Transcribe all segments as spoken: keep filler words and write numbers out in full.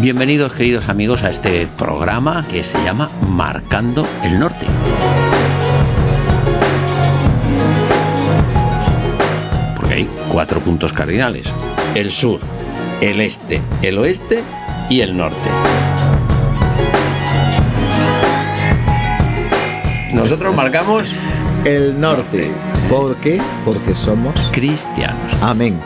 Bienvenidos, queridos amigos, a este programa que se llama Marcando el Norte. Porque hay cuatro puntos cardinales: el sur, el este, el oeste y el norte. Nosotros marcamos el norte. ¿Por qué? Porque somos cristianos. Amén.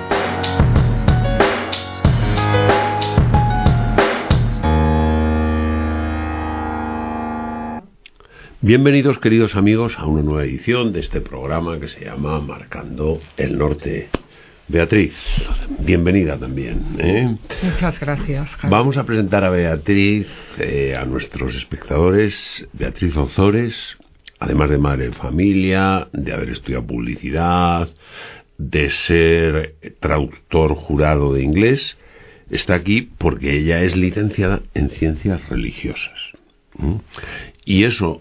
Bienvenidos, queridos amigos, a una nueva edición de este programa que se llama Marcando el Norte. Beatriz, bienvenida también, ¿eh? Muchas gracias, Jaime. Vamos a presentar a Beatriz, eh, a nuestros espectadores. Beatriz Ozores, además de madre de familia, de haber estudiado publicidad, de ser traductor jurado de inglés, está aquí porque ella es licenciada en ciencias religiosas. ¿Mm? Y eso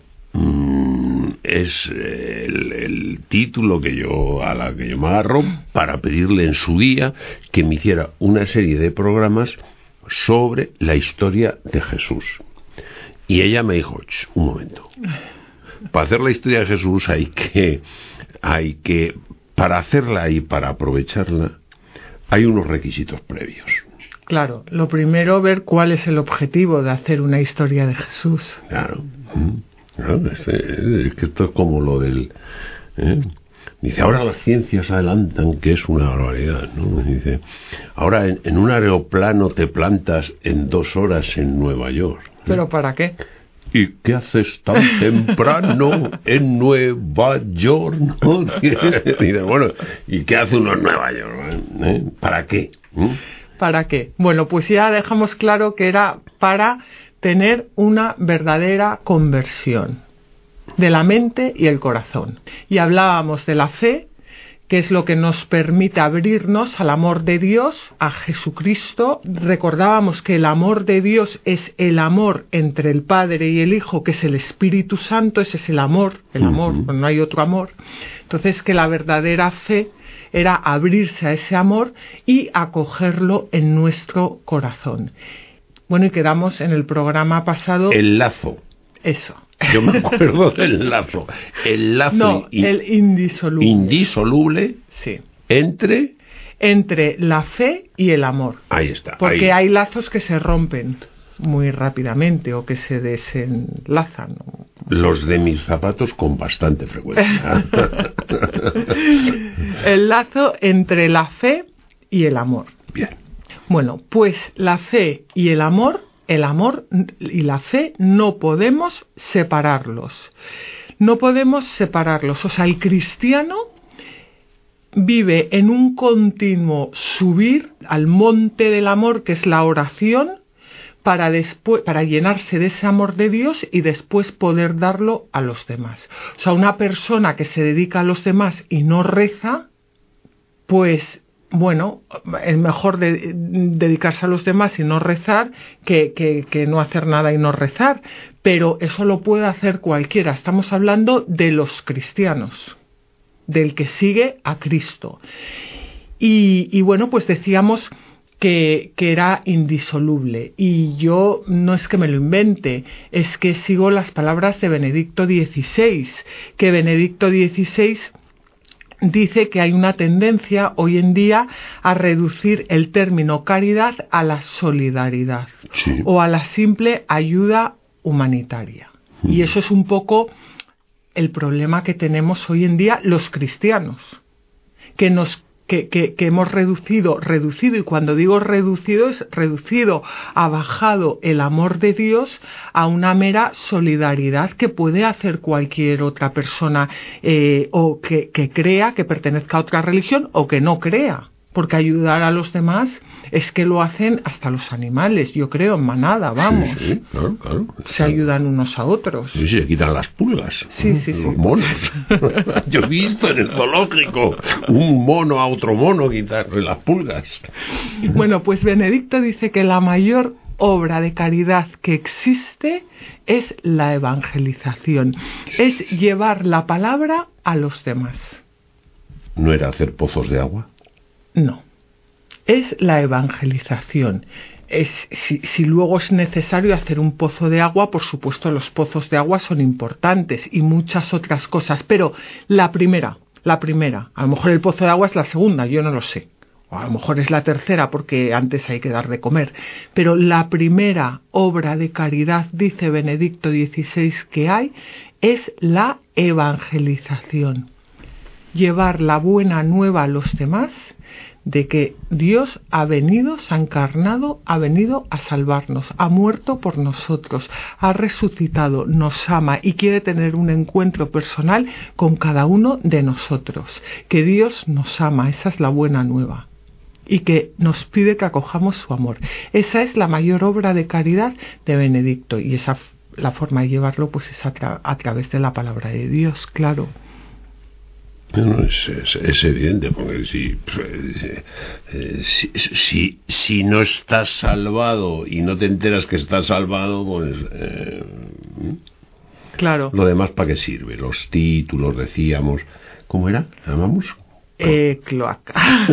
mm, es el, el título que yo a la que yo me agarro para pedirle en su día que me hiciera una serie de programas sobre la historia de Jesús. Y ella me dijo, un momento, para hacer la historia de Jesús hay que, hay que, para hacerla y para aprovecharla, hay unos requisitos previos. Claro, lo primero, ver cuál es el objetivo de hacer una historia de Jesús. Claro, claro es, es que esto es como lo del... ¿eh? Dice, ahora las ciencias adelantan que es una barbaridad, ¿no? Dice, ahora en, en un aeroplano te plantas en dos horas en Nueva York. ¿eh? ¿Pero para qué? ¿Y qué haces tan temprano en Nueva York? ¿No? Dice, bueno, ¿y qué hace uno en Nueva York? ¿Eh? ¿Para qué? ¿Mm? ¿Para qué? Bueno, pues ya dejamos claro que era para tener una verdadera conversión de la mente y el corazón. Y hablábamos de la fe, que es lo que nos permite abrirnos al amor de Dios, a Jesucristo. Recordábamos que el amor de Dios es el amor entre el Padre y el Hijo, que es el Espíritu Santo. Ese es el amor, el amor, uh-huh. No hay otro amor. Entonces, que la verdadera fe era abrirse a ese amor y acogerlo en nuestro corazón. Bueno, y quedamos en el programa pasado... El lazo. Eso. Yo me acuerdo del lazo. El lazo... No, in... el indisoluble. Indisoluble. Sí. Entre... Entre la fe y el amor. Ahí está. Porque ahí. hay lazos que se rompen muy rápidamente o que se desenlazan. Los de mis zapatos con bastante frecuencia. El lazo entre la fe y el amor. Bien. Bueno, pues la fe y el amor, el amor y la fe no podemos separarlos. No podemos separarlos. O sea, el cristiano vive en un continuo subir al monte del amor, que es la oración, para después, para llenarse de ese amor de Dios y después poder darlo a los demás. O sea, una persona que se dedica a los demás y no reza, pues, bueno, es mejor de, dedicarse a los demás y no rezar que, que, que no hacer nada y no rezar. Pero eso lo puede hacer cualquiera. Estamos hablando de los cristianos, del que sigue a Cristo. Y, y bueno, pues decíamos... Que, que era indisoluble, y yo no es que me lo invente, es que sigo las palabras de Benedicto dieciséis, que Benedicto dieciséis dice que hay una tendencia hoy en día a reducir el término caridad a la solidaridad, sí, o a la simple ayuda humanitaria. Mm. Y eso es un poco el problema que tenemos hoy en día los cristianos, que nos Que, que, que hemos reducido, reducido, y cuando digo reducido es reducido, ha bajado el amor de Dios a una mera solidaridad que puede hacer cualquier otra persona eh, o que, que crea, que pertenezca a otra religión o que no crea, porque ayudar a los demás es que lo hacen hasta los animales, yo creo, en manada, vamos. Sí, sí, claro, claro. Se ayudan unos a otros. Sí, se quitan las pulgas. Sí, sí, los sí. monos. Yo he visto en el zoológico un mono a otro mono quitarle las pulgas. Bueno, pues Benedicto dice que la mayor obra de caridad que existe es la evangelización, es llevar la palabra a los demás. ¿No era hacer pozos de agua? No. es la evangelización. Es, si, si luego es necesario hacer un pozo de agua, por supuesto los pozos de agua son importantes y muchas otras cosas, pero la primera, la primera, a lo mejor el pozo de agua es la segunda, yo no lo sé, o a lo mejor es la tercera porque antes hay que dar de comer, pero la primera obra de caridad, dice Benedicto dieciséis, que hay, es la evangelización. Llevar la buena nueva a los demás de que Dios ha venido, se ha encarnado, ha venido a salvarnos, ha muerto por nosotros, ha resucitado, nos ama y quiere tener un encuentro personal con cada uno de nosotros. Que Dios nos ama, esa es la buena nueva. Y que nos pide que acojamos su amor. Esa es la mayor obra de caridad de Benedicto, y esa la forma de llevarlo pues es a, tra- a través de la palabra de Dios, claro. No, es, es, es evidente, porque si, eh, si, si, si no estás salvado y no te enteras que estás salvado, pues eh, claro. Lo demás, ¿para qué sirve? Los títulos, decíamos, ¿cómo era? ¿Llamamos? Eh, cloaca.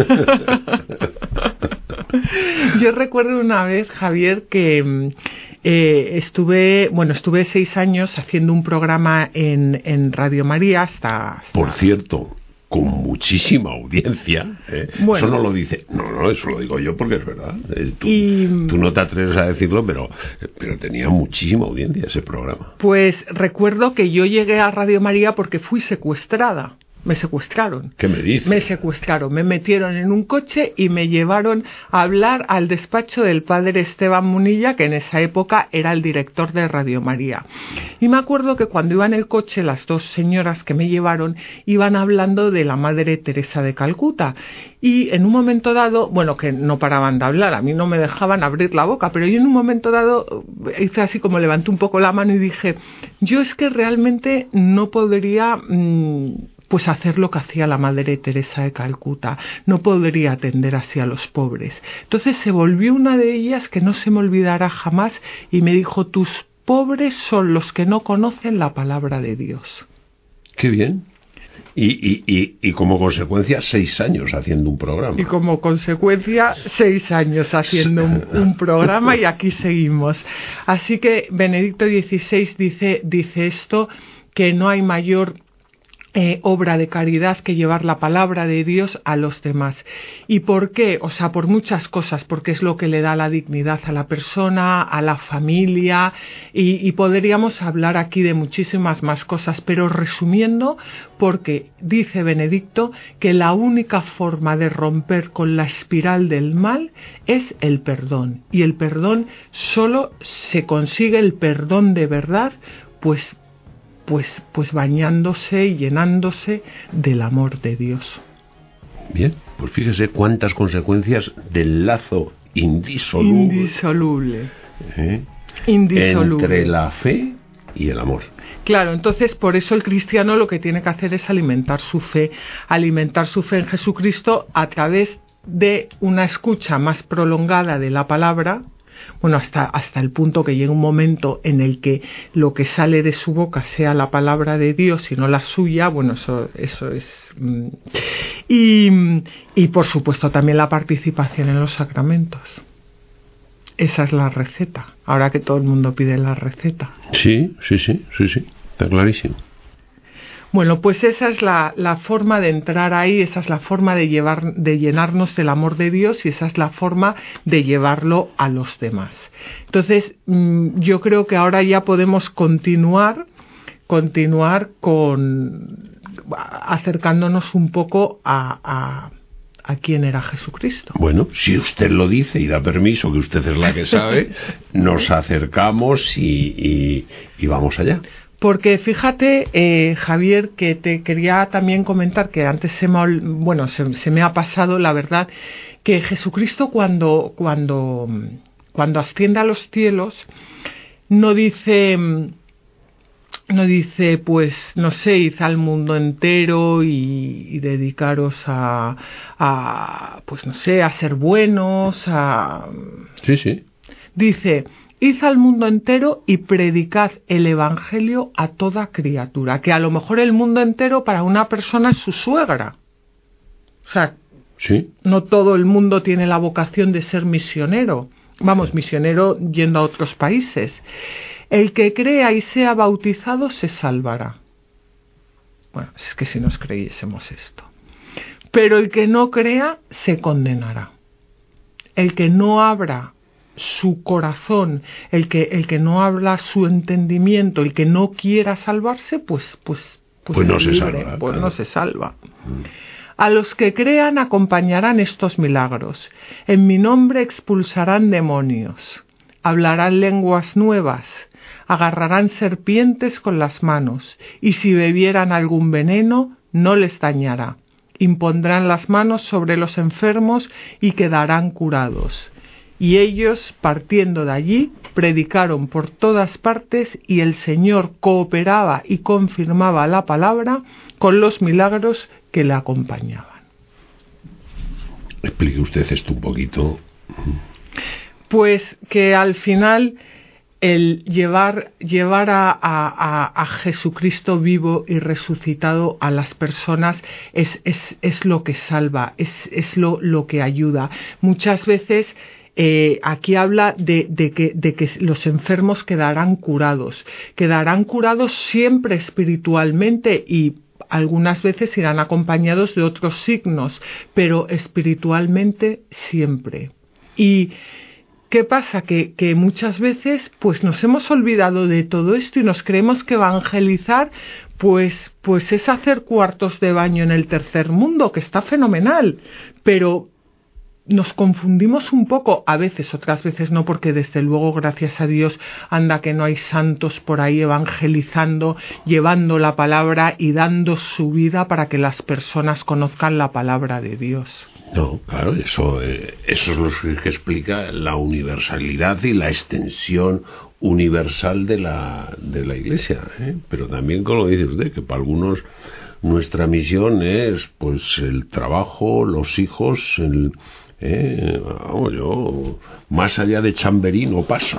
Yo recuerdo una vez, Javier, que eh, estuve, bueno, estuve seis años haciendo un programa en, en Radio María hasta, hasta... Por cierto, con muchísima audiencia. ¿eh? Bueno. Eso no lo dice, no, no, eso lo digo yo porque es verdad. Eh, tú, y... tú no te atreves a decirlo, pero, pero tenía muchísima audiencia ese programa. Pues recuerdo que yo llegué a Radio María porque fui secuestrada. Me secuestraron. ¿Qué me dices? Me secuestraron, me metieron en un coche y me llevaron a hablar al despacho del padre Esteban Munilla, que en esa época era el director de Radio María. Y me acuerdo que cuando iba en el coche, las dos señoras que me llevaron iban hablando de la Madre Teresa de Calcuta. Y en un momento dado, bueno, que no paraban de hablar, a mí no me dejaban abrir la boca, pero yo en un momento dado hice así como levanté un poco la mano y dije, yo es que realmente no podría... Mmm, pues hacer lo que hacía la Madre Teresa de Calcuta, no podría atender así a los pobres. Entonces se volvió una de ellas que no se me olvidará jamás y me dijo, tus pobres son los que no conocen la palabra de Dios. Qué bien. Y, y, y, y como consecuencia, seis años haciendo un programa. Y como consecuencia, seis años haciendo un, un programa y aquí seguimos. Así que Benedicto dieciséis dice, dice esto, que no hay mayor... Eh, obra de caridad que llevar la palabra de Dios a los demás. ¿Y por qué? O sea, por muchas cosas, porque es lo que le da la dignidad a la persona, a la familia, y, y podríamos hablar aquí de muchísimas más cosas, pero resumiendo, porque dice Benedicto que la única forma de romper con la espiral del mal es el perdón, y el perdón solo se consigue, el perdón de verdad, pues Pues, pues bañándose y llenándose del amor de Dios. Bien, pues fíjese cuántas consecuencias del lazo indisoluble, indisoluble, ¿eh? indisoluble entre la fe y el amor. Claro, entonces por eso el cristiano lo que tiene que hacer es alimentar su fe, alimentar su fe en Jesucristo a través de una escucha más prolongada de la palabra. Bueno, hasta, hasta el punto que llega un momento en el que lo que sale de su boca sea la palabra de Dios y no la suya. Bueno, eso, eso es... Mm, y, y por supuesto también la participación en los sacramentos. Esa es la receta, ahora que todo el mundo pide la receta. Sí, sí, sí, sí, sí, está clarísimo. Bueno, pues esa es la, la forma de entrar ahí, esa es la forma de llevar, de llenarnos del amor de Dios y esa es la forma de llevarlo a los demás. Entonces, yo creo que ahora ya podemos continuar, continuar con acercándonos un poco a, a, a quién era Jesucristo. Bueno, si usted lo dice y da permiso, que usted es la que sabe, nos acercamos y, y, y vamos allá. Porque fíjate, eh, Javier, que te quería también comentar que antes se me, bueno, se, se me ha pasado, la verdad, que Jesucristo cuando, cuando, cuando asciende a los cielos no dice, no dice, pues, no sé, id al mundo entero y, y dedicaros a, a, pues, no sé, a ser buenos, a... Sí, sí. Dice... Id al mundo entero y predicad el Evangelio a toda criatura, que a lo mejor el mundo entero para una persona es su suegra. O sea, Sí. No todo el mundo tiene la vocación de ser misionero. Vamos, misionero yendo a otros países. El que crea y sea bautizado se salvará. Bueno, es que si nos creyésemos esto. Pero el que no crea se condenará. El que no abra su corazón, el que, el que no abra su entendimiento, el que no quiera salvarse, pues, pues, pues, pues no libre, se salva. Pues claro. no se salva. Mm. A los que crean acompañarán estos milagros. En mi nombre expulsarán demonios, hablarán lenguas nuevas, agarrarán serpientes con las manos, y si bebieran algún veneno, no les dañará. Impondrán las manos sobre los enfermos y quedarán curados. Y ellos, partiendo de allí, predicaron por todas partes, y el Señor cooperaba y confirmaba la palabra con los milagros que le acompañaban. Explique usted esto un poquito. Pues que al final el llevar, llevar a, a, a Jesucristo vivo y resucitado a las personas es, es, es lo que salva, es, es lo, lo que ayuda. Muchas veces Eh, aquí habla de, de, que, de que los enfermos quedarán curados, quedarán curados siempre espiritualmente y algunas veces irán acompañados de otros signos, pero espiritualmente siempre. Y ¿qué pasa? Que, que muchas veces pues nos hemos olvidado de todo esto y nos creemos que evangelizar pues, pues es hacer cuartos de baño en el tercer mundo, que está fenomenal, pero nos confundimos un poco, a veces, otras veces no, porque desde luego, gracias a Dios, anda que no hay santos por ahí evangelizando, llevando la palabra y dando su vida para que las personas conozcan la palabra de Dios. No, claro, eso, eh, eso es lo que explica la universalidad y la extensión universal de la, de la Iglesia, ¿eh? Pero también, como dice usted, que para algunos nuestra misión es pues el trabajo, los hijos, el... Eh, vamos, yo más allá de Chamberí no paso.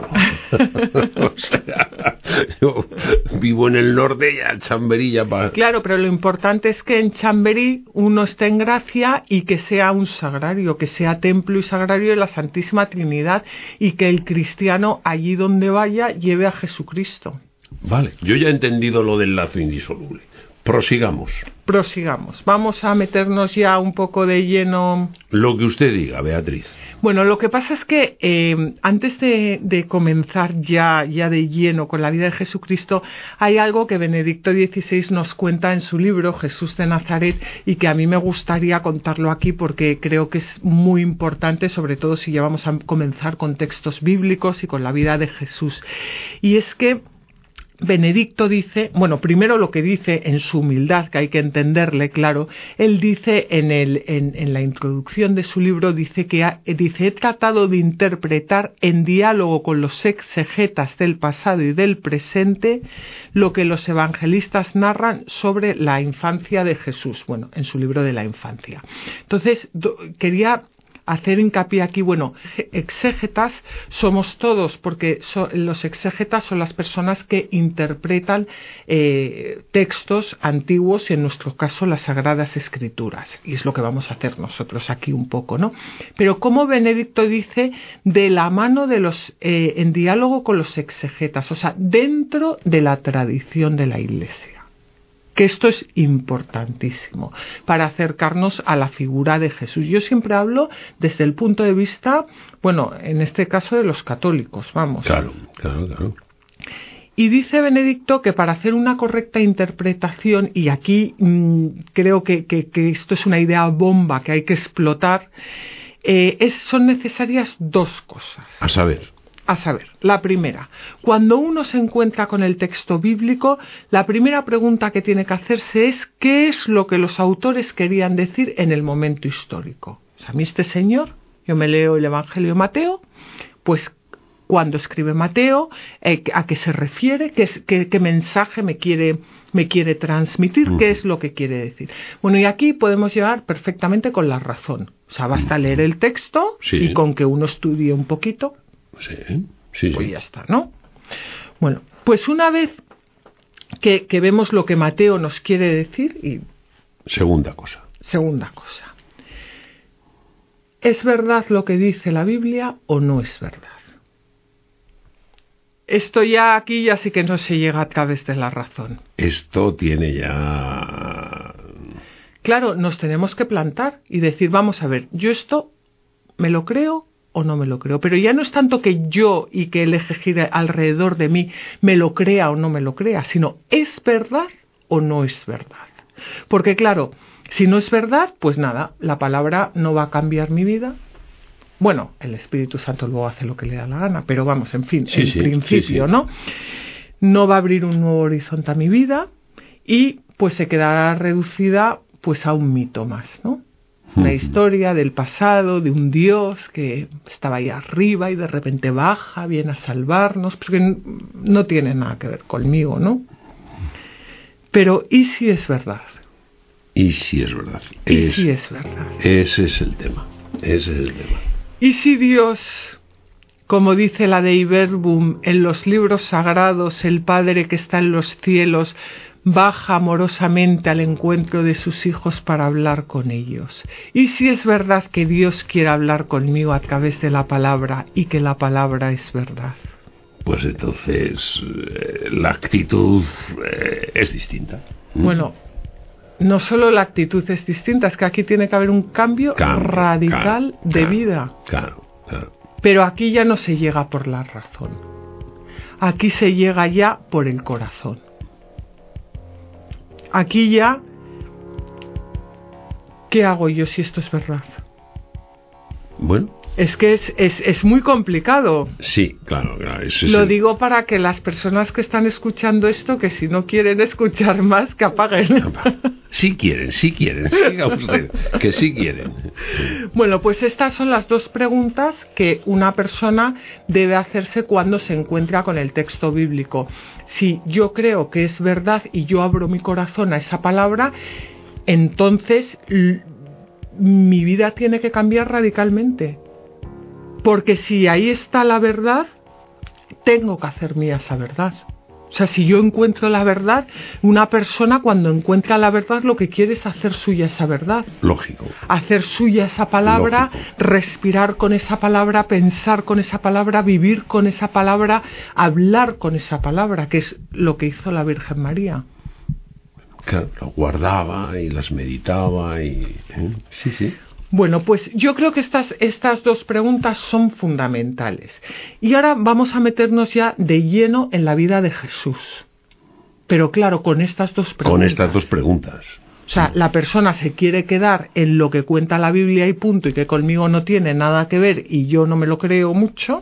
O sea, yo vivo en el norte y a Chamberí ya para... Claro, pero lo importante es que en Chamberí uno esté en gracia y que sea un sagrario, que sea templo y sagrario de la Santísima Trinidad, y que el cristiano allí donde vaya lleve a Jesucristo. Vale, yo ya he entendido lo del lazo indisoluble. Prosigamos. Prosigamos. Vamos a meternos ya un poco de lleno. Lo que usted diga, Beatriz. Bueno, lo que pasa es que eh, antes de, de comenzar ya, ya de lleno con la vida de Jesucristo, hay algo que Benedicto dieciséis nos cuenta en su libro Jesús de Nazaret, y que a mí me gustaría contarlo aquí porque creo que es muy importante, sobre todo si ya vamos a comenzar con textos bíblicos y con la vida de Jesús. Y es que Benedicto dice, bueno, primero lo que dice en su humildad, que hay que entenderle, claro, él dice en, el, en, en la introducción de su libro, dice que ha, dice, he tratado de interpretar en diálogo con los exegetas del pasado y del presente lo que los evangelistas narran sobre la infancia de Jesús, bueno, en su libro de la infancia. Entonces, do, quería hacer hincapié aquí, bueno, exégetas somos todos, porque so, los exégetas son las personas que interpretan eh, textos antiguos y en nuestro caso las Sagradas Escrituras, y es lo que vamos a hacer nosotros aquí un poco, ¿no? Pero como Benedicto dice, de la mano de los, eh, en diálogo con los exégetas, o sea, dentro de la tradición de la Iglesia. Que esto es importantísimo para acercarnos a la figura de Jesús. Yo siempre hablo desde el punto de vista, bueno, en este caso de los católicos, vamos. Claro, claro, claro. Y dice Benedicto que para hacer una correcta interpretación, y aquí mmm, creo que, que, que esto es una idea bomba que hay que explotar, eh, es, son necesarias dos cosas. A saber. A saber, la primera, cuando uno se encuentra con el texto bíblico, la primera pregunta que tiene que hacerse es ¿qué es lo que los autores querían decir en el momento histórico? O sea, a mí este señor, yo me leo el Evangelio de Mateo, pues cuando escribe Mateo, eh, ¿a qué se refiere? ¿Qué, es, qué, qué mensaje me quiere, me quiere transmitir? ¿Qué es lo que quiere decir? Bueno, y aquí podemos llegar perfectamente con la razón. O sea, basta leer el texto sí. Y con que uno estudie un poquito, Sí, sí, pues sí. ya está, ¿no? Bueno, pues una vez que, que vemos lo que Mateo nos quiere decir, y segunda cosa. segunda cosa, ¿es verdad lo que dice la Biblia o no es verdad? Esto ya aquí ya sí que no se llega a través de la razón. Esto tiene ya... Claro, nos tenemos que plantar y decir, vamos a ver, yo esto me lo creo o no me lo creo. Pero ya no es tanto que yo y que el eje gire alrededor de mí me lo crea o no me lo crea, sino ¿es verdad o no es verdad? Porque claro, si no es verdad, pues nada, la palabra no va a cambiar mi vida. Bueno, el Espíritu Santo luego hace lo que le da la gana, pero vamos, en fin, sí, en sí, principio, sí, sí. ¿no? No va a abrir un nuevo horizonte a mi vida y pues se quedará reducida pues a un mito más, ¿no? Una uh-huh. historia del pasado, de un Dios que estaba ahí arriba y de repente baja, viene a salvarnos, porque no tiene nada que ver conmigo, ¿no? Pero ¿y si es verdad? ¿Y si es verdad? ¿Y es, si es verdad? Ese es el tema, ese es el tema. ¿Y si Dios, como dice la Dei Verbum en los libros sagrados, el Padre que está en los cielos, baja amorosamente al encuentro de sus hijos para hablar con ellos? ¿Y si es verdad que Dios quiere hablar conmigo a través de la palabra y que la palabra es verdad? Pues entonces eh, la actitud eh, es distinta. Bueno, no solo la actitud es distinta, es que aquí tiene que haber un cambio, cambio radical claro, de claro, vida. Claro, claro. Pero aquí ya no se llega por la razón. Aquí se llega ya por el corazón. Aquí ya, ¿qué hago yo si esto es verdad? Bueno. Es que es, es, es muy complicado. Sí, claro, claro. Eso Lo es el... digo para que las personas que están escuchando esto, que si no quieren escuchar más, que apaguen. Sí quieren, sí quieren, siga usted, que sí quieren. Bueno, pues estas son las dos preguntas que una persona debe hacerse cuando se encuentra con el texto bíblico. Si yo creo que es verdad y yo abro mi corazón a esa palabra, entonces l- mi vida tiene que cambiar radicalmente. Porque si ahí está la verdad, tengo que hacer mía esa verdad. O sea, si yo encuentro la verdad, una persona cuando encuentra la verdad lo que quiere es hacer suya esa verdad. Lógico. Hacer suya esa palabra, Lógico. Respirar con esa palabra, pensar con esa palabra, vivir con esa palabra, hablar con esa palabra, que es lo que hizo la Virgen María. Claro, lo guardaba y las meditaba y... ¿eh? Sí, sí. Bueno, pues yo creo que estas, estas dos preguntas son fundamentales. Y ahora vamos a meternos ya de lleno en la vida de Jesús. Pero claro, con estas dos preguntas. Con estas dos preguntas. O sea, la persona se quiere quedar en lo que cuenta la Biblia y punto, y que conmigo no tiene nada que ver y yo no me lo creo mucho.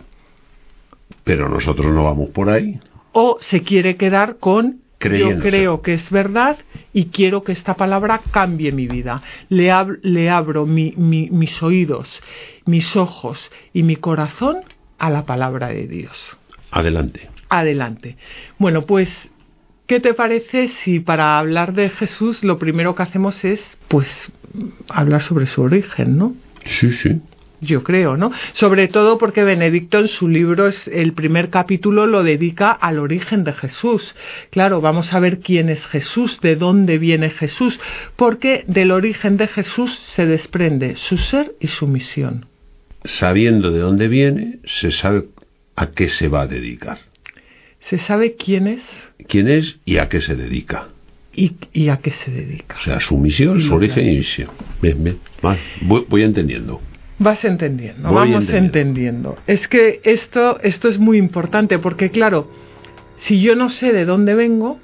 Pero nosotros no vamos por ahí. O se quiere quedar con... Yo creo que es verdad y quiero que esta palabra cambie mi vida. Le, ab- le abro mi, mi, mis oídos, mis ojos y mi corazón a la palabra de Dios. Adelante. Adelante. Bueno, pues, ¿qué te parece si para hablar de Jesús lo primero que hacemos es, pues, hablar sobre su origen, ¿no? Sí, sí. Yo creo, ¿no? Sobre todo porque Benedicto en su libro, es, el primer capítulo lo dedica al origen de Jesús. Claro, vamos a ver quién es Jesús, de dónde viene Jesús, porque del origen de Jesús se desprende su ser y su misión. Sabiendo de dónde viene, se sabe a qué se va a dedicar. Se sabe quién es. Quién es y a qué se dedica. Y, y a qué se dedica. O sea, su misión, su origen y misión. Bien, bien. Vale. Voy, voy entendiendo. Vas entendiendo, Voy vamos entendiendo. entendiendo. Es que esto, esto es muy importante porque, claro, si yo no sé de dónde vengo,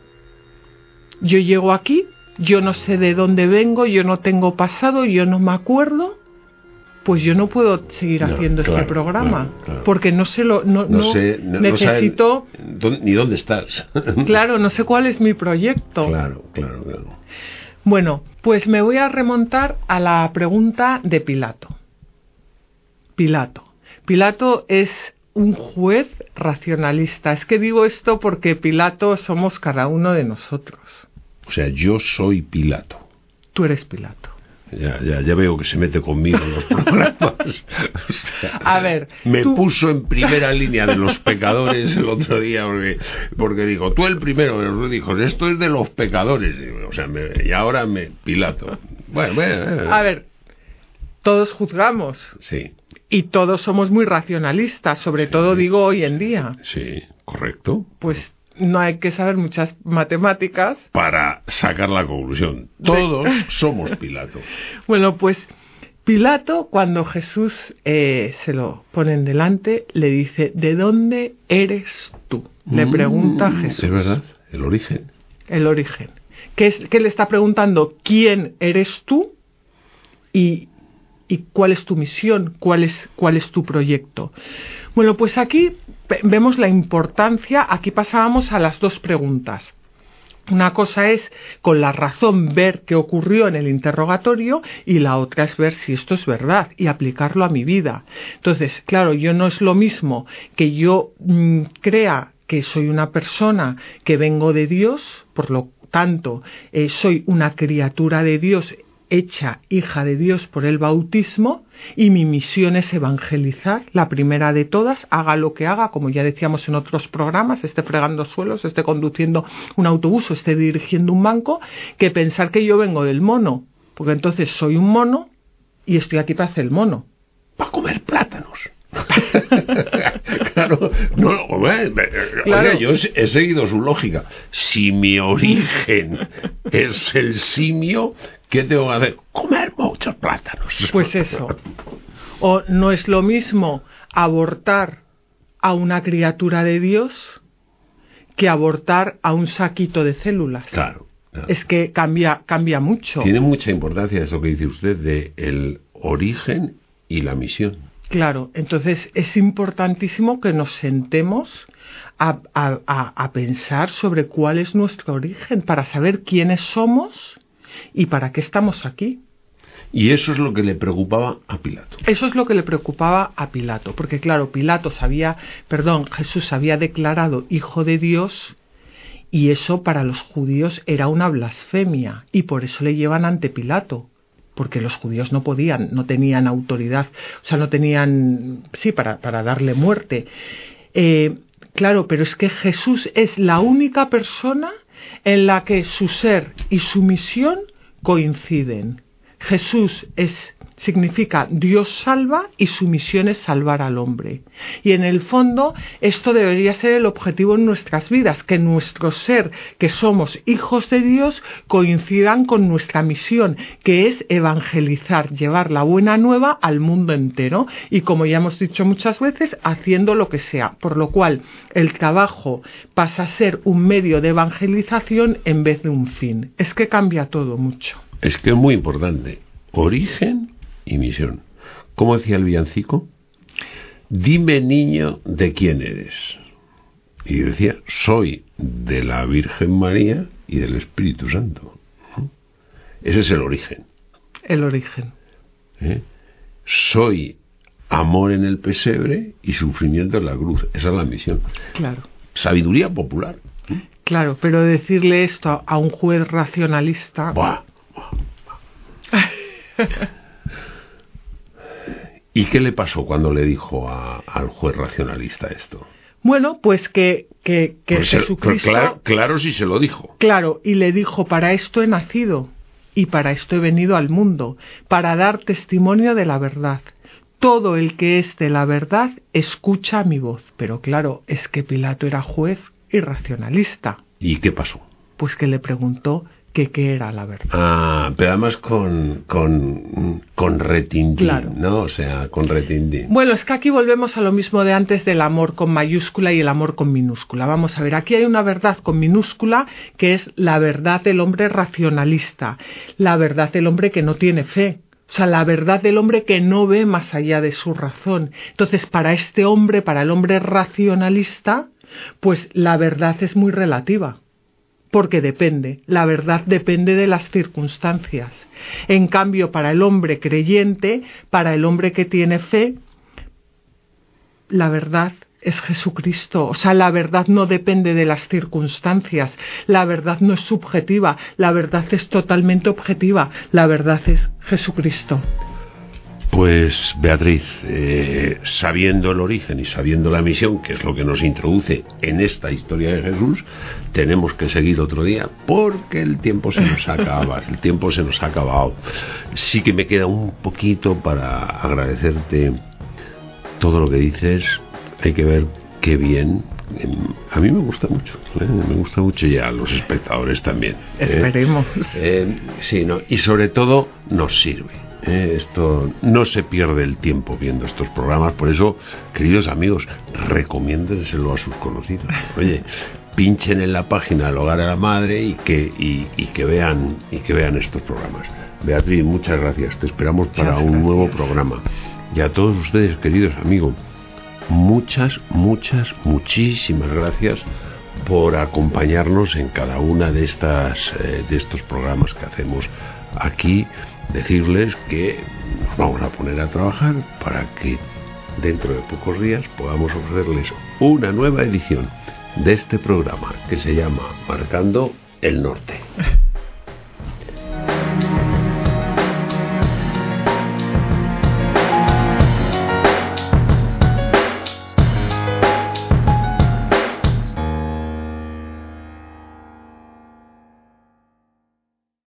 yo llego aquí, yo no sé de dónde vengo, yo no tengo pasado, yo no me acuerdo, pues yo no puedo seguir no, haciendo claro, este programa claro, claro. porque no sé lo, no, no, no, sé, no necesito no dónde, ni dónde estás. Claro, no sé cuál es mi proyecto. Claro, claro, claro. Bueno, pues me voy a remontar a la pregunta de Pilato. Pilato. Pilato es un juez racionalista. Es que digo esto porque Pilato somos cada uno de nosotros. O sea, yo soy Pilato. Tú eres Pilato. Ya, ya, ya veo que se mete conmigo en los programas. O sea, a ver, me tú... puso en primera línea de los pecadores el otro día porque, porque dijo, tú el primero, me dijo, esto es de los pecadores. O sea, me, y ahora me Pilato. Bueno, bueno, bueno. A ver, todos juzgamos. Sí. Y todos somos muy racionalistas, sobre sí. todo digo hoy en día. Sí, correcto. Pues no hay que saber muchas matemáticas para sacar la conclusión. Todos de... somos Pilato. Bueno, pues Pilato, cuando Jesús eh, se lo ponen delante, le dice, ¿de dónde eres tú? Le mm, pregunta Jesús. Es verdad, el origen. El origen. ¿Qué, es, qué le está preguntando? ¿Quién eres tú? Y, y ¿cuál es tu misión? ¿Cuál es, cuál es tu proyecto? Bueno, pues aquí vemos la importancia, aquí pasábamos a las dos preguntas. Una cosa es, con la razón, ver qué ocurrió en el interrogatorio y la otra es ver si esto es verdad y aplicarlo a mi vida. Entonces, claro, yo no es lo mismo que yo mmm, crea que soy una persona que vengo de Dios, por lo tanto, eh, soy una criatura de Dios hecha hija de Dios por el bautismo, y mi misión es evangelizar, la primera de todas, haga lo que haga, como ya decíamos en otros programas, esté fregando suelos, esté conduciendo un autobús o esté dirigiendo un banco, que pensar que yo vengo del mono, porque entonces soy un mono y estoy aquí para hacer el mono. Para comer plátanos. Claro, no, oye, claro. Oye, yo he seguido su lógica. Si mi origen es el simio, ¿qué tengo que hacer? Comer muchos plátanos. Pues eso. O no es lo mismo abortar a una criatura de Dios que abortar a un saquito de células. Claro. claro. Es que cambia, cambia mucho. Tiene mucha importancia eso que dice usted de el origen y la misión. Claro, entonces es importantísimo que nos sentemos a, a, a, a pensar sobre cuál es nuestro origen, para saber quiénes somos y para qué estamos aquí. Y eso es lo que le preocupaba a Pilato. Eso es lo que le preocupaba a Pilato, porque claro, Pilato sabía, perdón, Jesús había declarado hijo de Dios, y eso para los judíos era una blasfemia, y por eso le llevan ante Pilato. Porque los judíos no podían, no tenían autoridad, o sea, no tenían, sí, para, para darle muerte. Eh, claro, pero es que Jesús es la única persona en la que su ser y su misión coinciden. Jesús es, significa Dios salva y su misión es salvar al hombre. Y en el fondo esto debería ser el objetivo en nuestras vidas, que nuestro ser, que somos hijos de Dios, coincidan con nuestra misión, que es evangelizar, llevar la buena nueva al mundo entero. Y como ya hemos dicho muchas veces, haciendo lo que sea. Por lo cual el trabajo pasa a ser un medio de evangelización en vez de un fin. Es que cambia todo mucho. Es que es muy importante. Origen y misión. ¿Cómo decía el villancico? Dime, niño, ¿de quién eres? Y decía, soy de la Virgen María y del Espíritu Santo. Ese es el origen. El origen. ¿Eh? Soy amor en el pesebre y sufrimiento en la cruz. Esa es la misión. Claro. Sabiduría popular. Claro, pero decirle esto a un juez racionalista... Buah. ¿Y qué le pasó cuando le dijo a, al juez racionalista esto? Bueno, pues que, que, que pues Jesucristo... Se, claro, claro si se lo dijo. Claro, y le dijo, para esto he nacido y para esto he venido al mundo, para dar testimonio de la verdad. Todo el que es de la verdad escucha mi voz. Pero claro, es que Pilato era juez y racionalista. ¿Y qué pasó? Pues que le preguntó que qué era la verdad. Ah, pero además con, con, con retindín, claro. ¿no? O sea, con retindín. Bueno, es que aquí volvemos a lo mismo de antes del amor con mayúscula y el amor con minúscula. Vamos a ver, aquí hay una verdad con minúscula que es la verdad del hombre racionalista, la verdad del hombre que no tiene fe. O sea, la verdad del hombre que no ve más allá de su razón. Entonces, para este hombre, para el hombre racionalista, pues la verdad es muy relativa. Porque depende, la verdad depende de las circunstancias. En cambio, para el hombre creyente, para el hombre que tiene fe, la verdad es Jesucristo. O sea, la verdad no depende de las circunstancias, la verdad no es subjetiva, la verdad es totalmente objetiva, la verdad es Jesucristo. Pues Beatriz, eh, sabiendo el origen y sabiendo la misión, que es lo que nos introduce en esta historia de Jesús, tenemos que seguir otro día porque el tiempo se nos acaba, el tiempo se nos ha acabado. Sí que me queda un poquito para agradecerte todo lo que dices. Hay que ver qué bien. A mí me gusta mucho, ¿eh? me gusta mucho, y a los espectadores también. ¿eh? Esperemos. Eh, sí, no, y sobre todo nos sirve. Eh, esto no se pierde el tiempo viendo estos programas, por eso, queridos amigos, recomiéndenselo a sus conocidos. Oye, pinchen en la página del Hogar a la Madre y que y, y que vean y que vean estos programas. Beatriz, muchas gracias. Te esperamos para Muchas un gracias. nuevo programa. Y a todos ustedes, queridos amigos, muchas, muchas, muchísimas gracias por acompañarnos en cada una de estas eh, de estos programas que hacemos aquí. Decirles que nos vamos a poner a trabajar para que dentro de pocos días podamos ofrecerles una nueva edición de este programa que se llama Marcando el Norte.